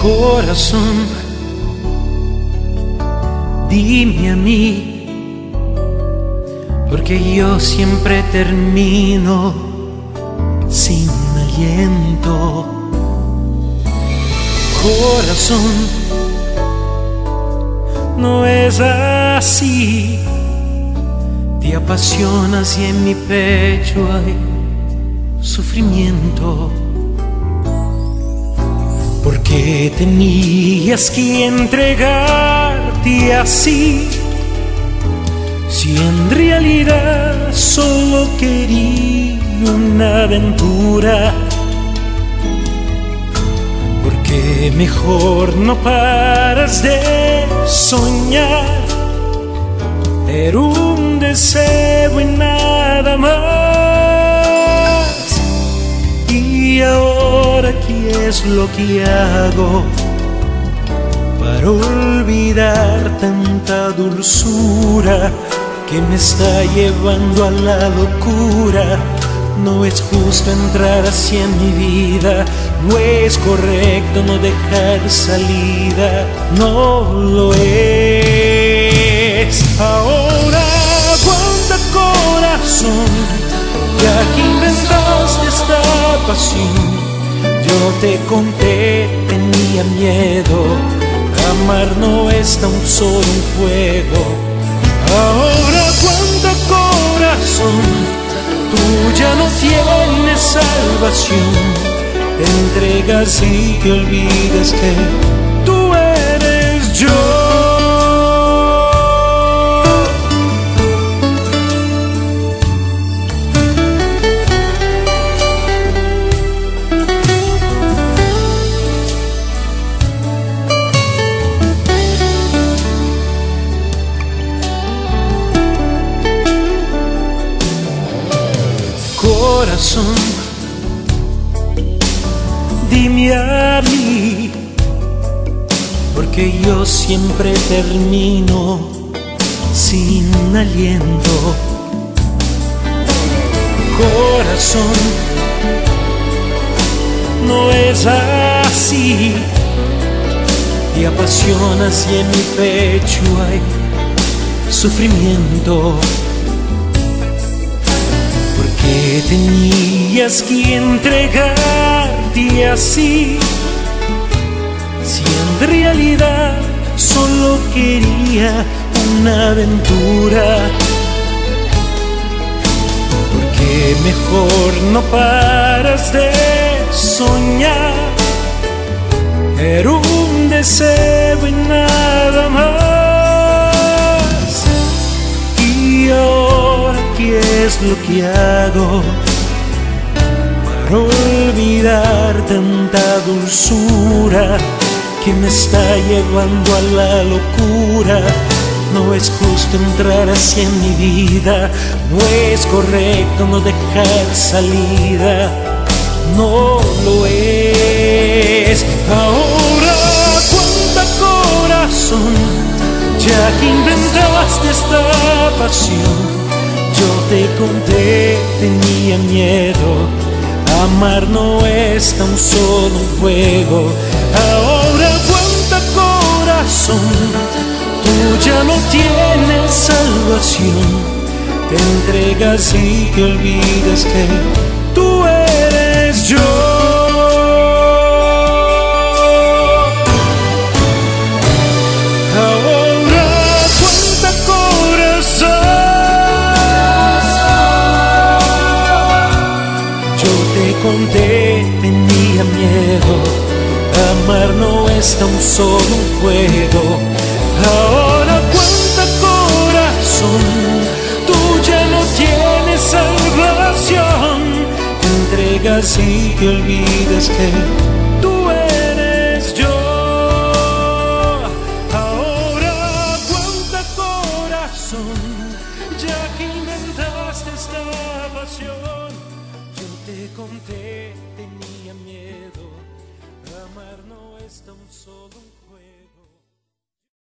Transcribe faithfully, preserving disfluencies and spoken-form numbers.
Corazón, dime a mí, porque yo siempre termino sin aliento. Corazón, no es así, te apasionas y en mi pecho hay sufrimiento. Porque tenías que entregarte así, si en realidad solo quería una aventura. Porque mejor no paras de soñar, era un deseo y nada más. Y ahora, ¿qué es lo que hago para olvidar tanta dulzura que me está llevando a la locura? No es justo entrar así en mi vida, no es correcto no dejar salida, no lo es. Ahora aguanta, corazón, ya que inventaste esta pasión. Yo te conté, tenía miedo, amar no es tan solo un juego. Ahora aguanta, corazón, tú ya no tienes salvación. Te entregas y te olvidas que tú eres yo. Corazón, dime a mí, porque yo siempre termino sin aliento. Corazón, no es así, te apasionas y en mi pecho hay sufrimiento. Que tenías que entregarte así, si en realidad solo quería una aventura. Porque mejor no paras de soñar, era un deseo y nada más. Y ahora, ¿qué es lo que hago para olvidar tanta dulzura que me está llevando a la locura? No es justo entrar así en mi vida, no es correcto no dejar salida, no lo es. Ahora aguanta, corazón, ya que inventaste esta pasión. Yo te conté, tenía miedo, amar no es tan solo un juego. Ahora aguanta, corazón, tú ya no tienes salvación. Te entregas y te olvidas que tú eres yo. Conté, tenía miedo, amar no es tan solo un juego. Ahora aguanta, corazón, tú ya no tienes salvación. Te entregas y te olvidas que tú eres yo. Ahora aguanta, corazón, ya que inventaste esta pasión. Te conté, tenía miedo, amar no es tan solo un juego.